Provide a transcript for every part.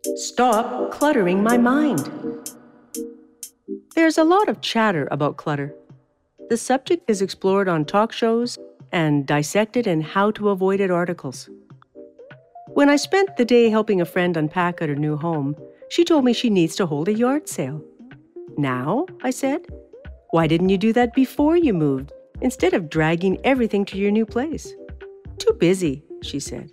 Stop cluttering my mind. There's a lot of chatter about clutter. The subject is explored on talk shows and dissected in How to Avoid It articles. When I spent the day helping a friend unpack at her new home, she told me she needs to hold a yard sale. Now, I said, why didn't you do that before you moved, instead of dragging everything to your new place? Too busy, she said.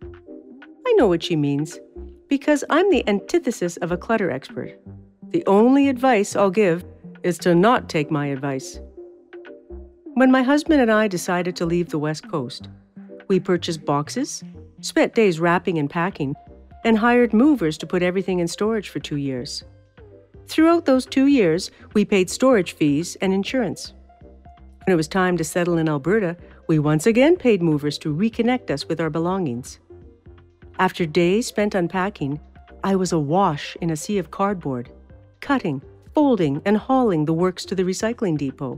I know what she means, because I'm the antithesis of a clutter expert. The only advice I'll give is to not take my advice. When my husband and I decided to leave the West Coast, we purchased boxes, spent days wrapping and packing, and hired movers to put everything in storage for 2 years. Throughout those 2 years, we paid storage fees and insurance. When it was time to settle in Alberta, we once again paid movers to reconnect us with our belongings. After days spent unpacking, I was awash in a sea of cardboard, cutting, folding, and hauling the works to the recycling depot.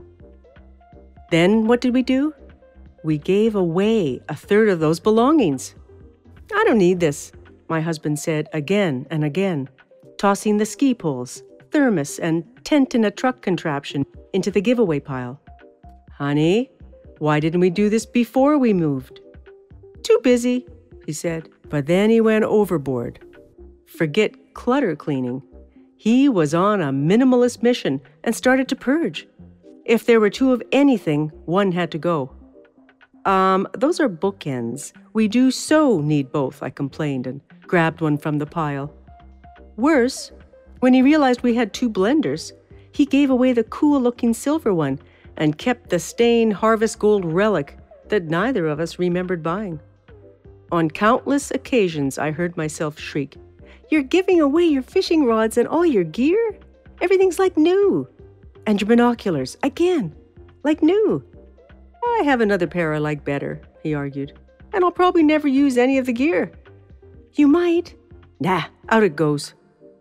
Then what did we do? We gave away a third of those belongings. I don't need this, my husband said again and again, tossing the ski poles, thermos, and tent in a truck contraption into the giveaway pile. Honey, why didn't we do this before we moved? Too busy, he said. But then he went overboard. Forget clutter cleaning. He was on a minimalist mission and started to purge. If there were two of anything, one had to go. Those are bookends. We do so need both, I complained and grabbed one from the pile. Worse, when he realized we had 2 blenders, he gave away the cool-looking silver one and kept the stained harvest gold relic that neither of us remembered buying. On countless occasions, I heard myself shriek, "You're giving away your fishing rods and all your gear? Everything's like new. And your binoculars, again, like new." "I have another pair I like better," he argued, "and I'll probably never use any of the gear." "You might." "Nah, out it goes."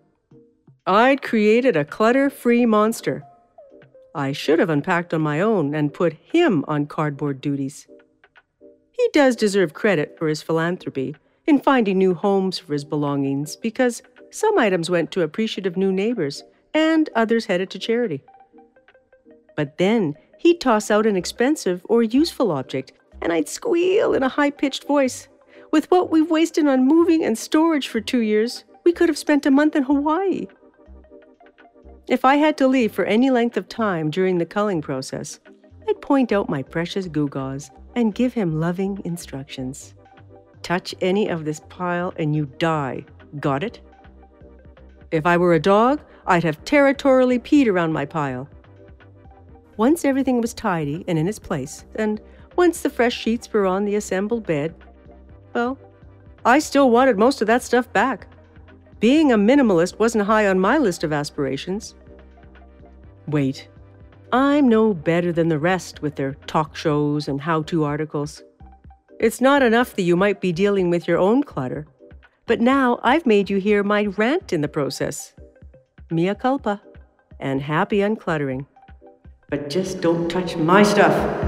I'd created a clutter-free monster. I should have unpacked on my own and put him on cardboard duties. He does deserve credit for his philanthropy in finding new homes for his belongings, because some items went to appreciative new neighbors and others headed to charity. But then he'd toss out an expensive or useful object, and I'd squeal in a high-pitched voice, "With what we've wasted on moving and storage for 2 years, we could have spent a month in Hawaii." If I had to leave for any length of time during the culling process, I'd point out my precious gewgaws and give him loving instructions. Touch any of this pile and you die. Got it? If I were a dog, I'd have territorially peed around my pile. Once everything was tidy and in its place, and once the fresh sheets were on the assembled bed, well, I still wanted most of that stuff back. Being a minimalist wasn't high on my list of aspirations. Wait, I'm no better than the rest with their talk shows and how-to articles. It's not enough that you might be dealing with your own clutter, but now I've made you hear my rant in the process. Mea culpa, and happy uncluttering. But just don't touch my stuff.